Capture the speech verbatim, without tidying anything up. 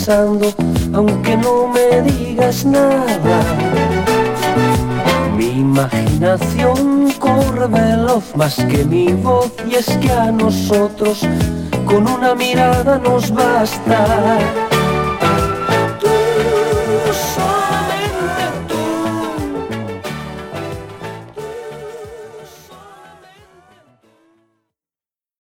pensando, aunque no me digas nada. Mi imaginación corre veloz más que mi voz, y es que a nosotros con una mirada nos basta.